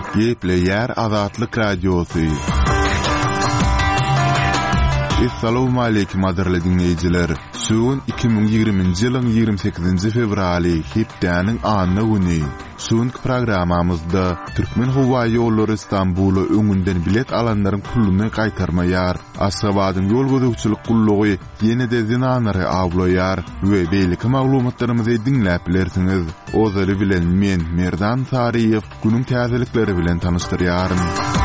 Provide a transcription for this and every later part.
Geple yer Azatlyk Radiosu. Assalamu alaykum aderli dinleyijiler. Suun 2020-nji ýylyň 28-nji fevraly hepdeniň anyny güni. Suunky programamyzda Türkmen Howa ýollary Istanbuly öňünden bilet alanlaryň puluny gaýtarmaýar, Aşgabatyň ýol gözegçilik gullugy ýene-de zinanary awlaýar we beýleki maglumatlarymyzy dinläp bilersiňiz. Ozary bilen men Merdan Sariýew günüň täzelikleri bilen tanystyryarym.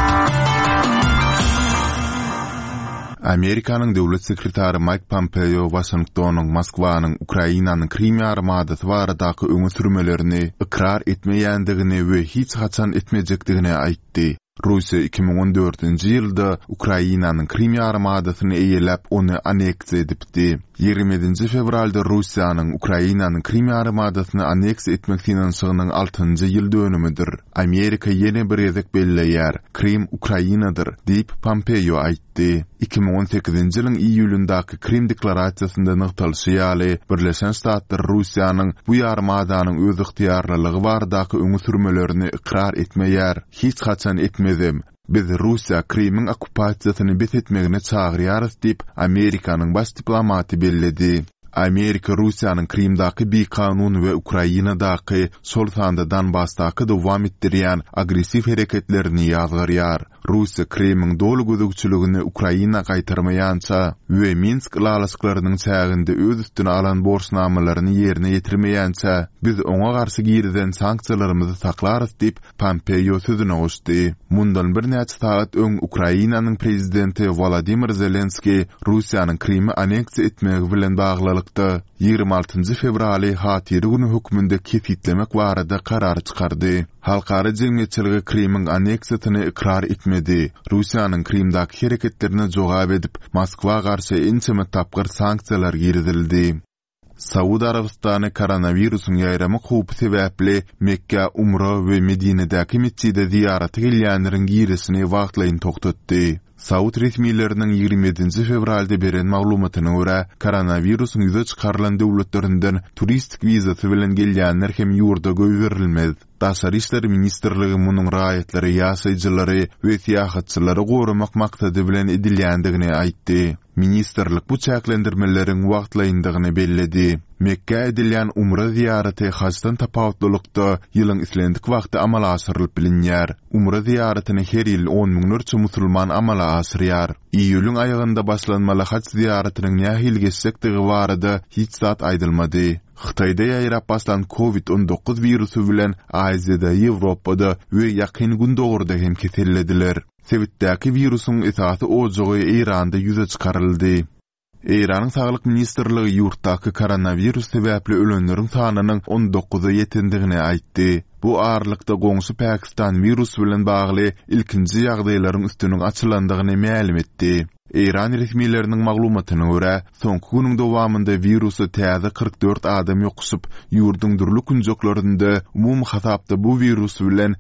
Amerikanyň döwlet sekretary Mike Pompeo Washingtonyň Moskwanyň Ukrainanyň Krimiýa armadaty baradaky öňe sürmelerini ikrar etmeýändigini we hiç haçan etmejekdigini aýtdy. Russiya 2014-nji ýylda Ukrainanyň Krimiýa armadatyny eýelläp onu aneksiýa edipdi. 20-nji fevralda Russiýanyň Ukrainanyň Krimiýa armadatyny aneksiýa etmekden sygynyň 6-njy ýyl dönümidir. Amerika ýene bir ýezek belleýär. Krim Ukrainadyr diýip Pompeo aýtdy. 2018-nji ýylyň iýulyndaky Krim deklarasiýasynda nykdalşy Birleşen Ştatlar Russiýanyň bu armadanyň öz ygtyýarlylygy baradaky öňe sürmelerini ikrar etmeýär. Hiç haçan etmezem. Biz Russiya Krimiň okupasiýasyny betetmegine çagyrýarys diýip Amerikanyň baş diplomaty belledi. Amerika Russiýanyň Krimdaky bir kanun we Ukrainadaky sol sanda Donbassdaky dowam etdirýän agressiw hereketlerini ýazgarýar. Russiya Krimiň dolu gözegçiligini Ukraina gaýtarmaýança we Minsk lalasyklarynyň çäginde öz üstüne alan borçnamalaryny ýerine ýetirmeýänçä biz oňa garşy girden sanksiýalarymyzy saklarys diýip Pompeo sözüne goşdy. Mundan bir näçe saat öň Ukrainanyň prezidenti Volodymyr Zelenski Russiýanyň Krimi aneksiýa etmegi bilen baglylykda 26-njy fevraly hatyry güni hökmünde kepitlemek barada karar çykardy. Halkara jemgyýetçiligi Krimiň aneksiýasyny ikrar etmedi. Russiýanyň Krimdaky hereketlerine jogap edip Moskwa garşy ençeme tapgyr sanksiýalar girizildi. Saudiya Arabistany koronawirusyň ýaýrama howpy sebäpli Mekka, Umra we Medine'däki mesçide ziýaraty gelýänleriň girisini wagtlaýyn toktatdy. Saud resmiýetleriniň 27-nji fevralda beren maglumatyna görä, koronawirusyň ýüze çykarylan döwletlerinden turistik wizasy bilen gelýänler hem ýurda göýberilmez. Daşary işler ministrligi munyň raýatlary, ýaşaýjylary we syýahatçylary gorumak maksady bilen edilýändigini aýtdy. Ministrlik bu çäklendirmeleriň wagtlaýyndygyny belledi. Mekka edilýän Umra ziýaraty hajdan tapawutlykda ýylyň islendik wagty amala aşyrylyp bilinýär. Umra ziýaratyny her ýyl 10 miňlerçe musulman amala aşyrýar. Iýulyň aýagynda başlanmaly haj ziýaratynyň nähil geçsekdigi barada hiç zat aýdylmady. Xitayda ýaýrap başlan COVID-19 virusy bilen Aziýada, Ýewropada we ýakyn gün dogurda hem kesellediler. Sebitdäki virusyň esasy ojagy Iranda ýüze çykaryldy. Iranyň Saglyk Ministrligi ýurtdaky koronavirus sebäpli ölenleriň sanynyň 19-a ýetendigini aýtdy. Bu ağırlıkta goňşy Pakistan virus bilen bagly ilkinji ýagdaýlaryň üstüniň açylandygyny ma'lum etdi. İran resmiýetleriniň maglumatyna görä, soňky günüň dowamında virusy täze 44 adam ýokuşyp, ýurduň durly künjeklerinde umum hasapda bu virus bilen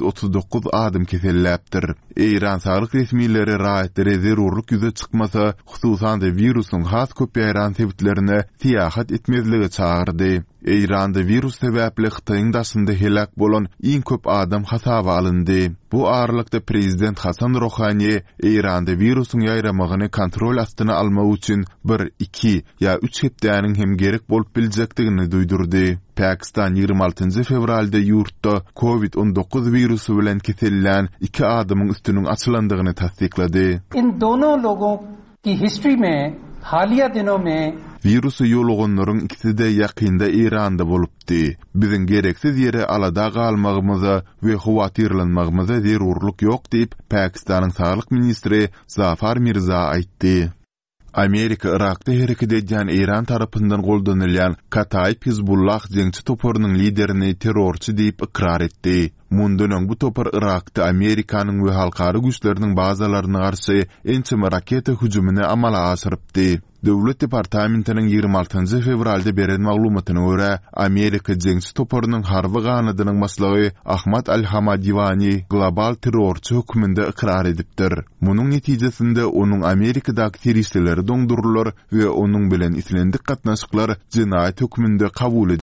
139 adam keselläpdir. İran saglyk resmiýetleri raýatlary zerurlyk ýüze çykmasa, hususan da virusyň has köpäýän sebäplerine tiýahat etmezligi çagyrdy. İranda virus sebäpli Xitayň daşynda helak bolan iň köp adam hasaba alındy. Bu aralykda prezident Hasan Rohani İranda virusyň ýaýramagyny kontrol astyna almak üçin 1, 2 ýa 3 hepdäniň hem gerek bolup biljekdigini duýdurdy. Pakistan 26-njy fevralda ýurtda COVID-19 virusy bilen kesellän 2 adamyň üstüniň açylandygyny tasdiklady. In dono logon ki history mein haliya dinon mein Virusy ýoluganlaryň ikisi de ýakynda Iranda bolupdy. Biziň gereksiz ýere alada galmagymyza we howatyrlanmagymyza zerurlyk ýok diýip Pakistanyň Saglyk ministri Zafar Mirza aýtdy. Amerika Irakda hereket edýän Iran tarapyndan goldanylýan Kataib Hizbullah jeňçi toparynyň liderini terrorçy diýip ikrar etdi. Mundan bu topar Irakda Amerikanyň we halkary güýçleriniň bazalaryna garşy ençeme raketa hüjümini amala aşyrypdy. Döwlet departamentiniň 26-njy fevralda beren maglumatyna görä, Amerika jeňçi toparynyň harby ganadynyň başlygy Ahmad Al-Hamadivani global terrorçy hökmünde ikrar edipdir. Munyň netijesinde onuň Amerikadaky teristleri doňdurular we onuň bilen islendik gatnaşyklar jinaýat hökmünde kabul